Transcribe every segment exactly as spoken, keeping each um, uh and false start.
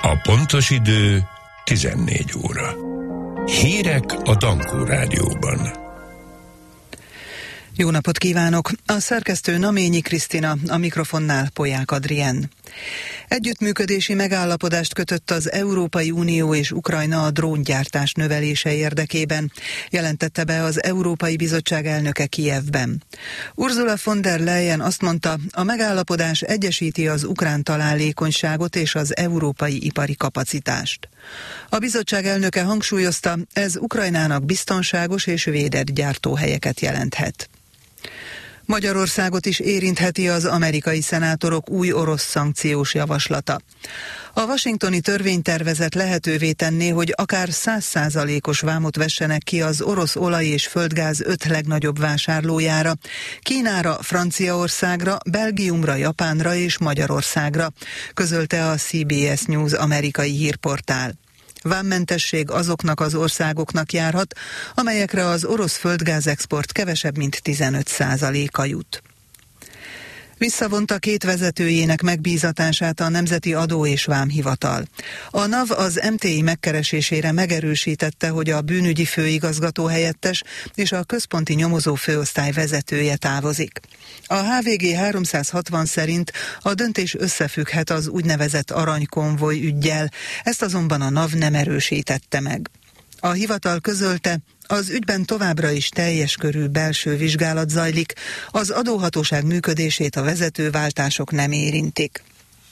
A pontos idő tizennégy óra. Hírek a Dankó Rádióban. Jó napot kívánok! A szerkesztő Naményi Krisztina, a mikrofonnál Polyák Adrien. Együttműködési megállapodást kötött az Európai Unió és Ukrajna a dróngyártás növelése érdekében, jelentette be az Európai Bizottság elnöke Kijevben. Ursula von der Leyen azt mondta, a megállapodás egyesíti az ukrán találékonyságot és az európai ipari kapacitást. A bizottság elnöke hangsúlyozta, ez Ukrajnának biztonságos és védett gyártóhelyeket jelenthet. Magyarországot is érintheti az amerikai szenátorok új orosz szankciós javaslata. A washingtoni törvénytervezet lehetővé tenné, hogy akár száz százalékos vámot vessenek ki az orosz olaj és földgáz öt legnagyobb vásárlójára, Kínára, Franciaországra, Belgiumra, Japánra és Magyarországra, közölte a cé bé es News amerikai hírportál. Vámmentesség azoknak az országoknak járhat, amelyekre az orosz földgázexport kevesebb, mint tizenöt százaléka jut. Visszavonta két vezetőjének megbízatását a Nemzeti Adó és Vámhivatal. A NAV az em té i megkeresésére megerősítette, hogy a bűnügyi főigazgató helyettes és a központi nyomozó főosztály vezetője távozik. A há vé gé háromszázhatvan szerint a döntés összefügghet az úgynevezett aranykonvoj üggyel, ezt azonban a NAV nem erősítette meg. A hivatal közölte, az ügyben továbbra is teljes körű belső vizsgálat zajlik, az adóhatóság működését a vezetőváltások nem érintik.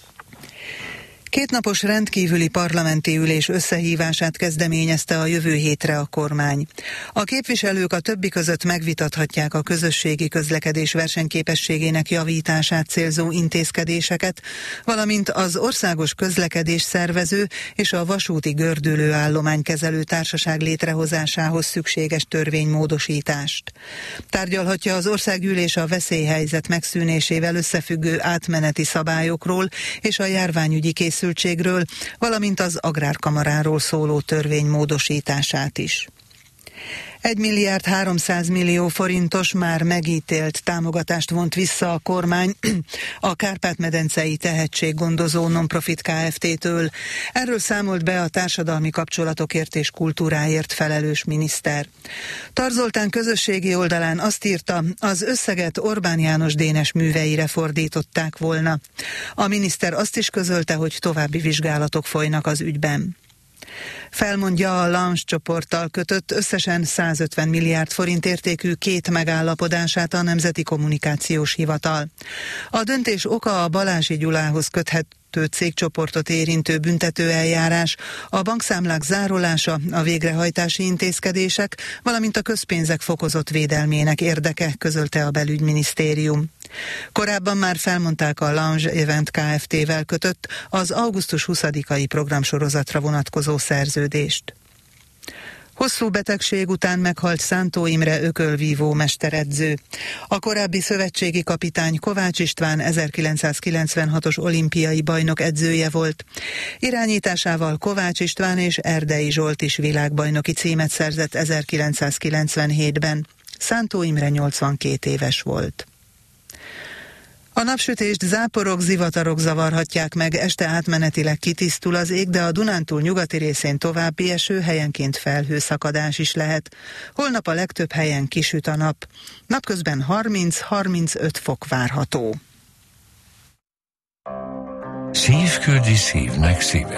Kétnapos rendkívüli parlamenti ülés összehívását kezdeményezte a jövő hétre a kormány. A képviselők a többi között megvitathatják a közösségi közlekedés versenyképességének javítását célzó intézkedéseket, valamint az országos közlekedés szervező és a vasúti gördülőállománykezelő társaság létrehozásához szükséges törvénymódosítást. Tárgyalhatja az országgyűlés a veszélyhelyzet megszűnésével összefüggő átmeneti szabályokról és a járványügyi készültségről, valamint az Agrárkamaráról szóló törvény módosítását is. egy milliárd háromszáz millió forintos már megítélt támogatást vont vissza a kormány a Kárpát-medencei tehetséggondozó Nonprofit Kft-től. Erről számolt be a társadalmi kapcsolatokért és kultúráért felelős miniszter. Tar Zoltán közösségi oldalán azt írta, az összeget Orbán János Dénes műveire fordították volna. A miniszter azt is közölte, hogy további vizsgálatok folynak az ügyben. Felmondja a Lange csoporttal kötött összesen százötven milliárd forint értékű két megállapodását a Nemzeti Kommunikációs Hivatal. A döntés oka a Balási Gyulához köthető cégcsoportot érintő büntetőeljárás, a bankszámlák zárolása, a végrehajtási intézkedések, valamint a közpénzek fokozott védelmének érdeke, közölte a belügyminisztérium. Korábban már felmondták a Lange Event Kft-vel kötött az augusztus huszadikai programsorozatra vonatkozó szerződést. Hosszú betegség után meghalt Szántó Imre ökölvívó mesteredző. A korábbi szövetségi kapitány Kovács István ezerkilencszázkilencvenhatos olimpiai bajnok edzője volt. Irányításával Kovács István és Erdei Zsolt is világbajnoki címet szerzett ezerkilencszázkilencvenhétben. Szántó Imre nyolcvankét éves volt. A napsütést záporok, zivatarok zavarhatják meg, este átmenetileg kitisztul az ég, de a Dunántúl nyugati részén további eső, helyenként felhőszakadás is lehet. Holnap a legtöbb helyen kisüt a nap. Napközben harminc-harmincöt fok várható. Szívküldi szívnek szíve.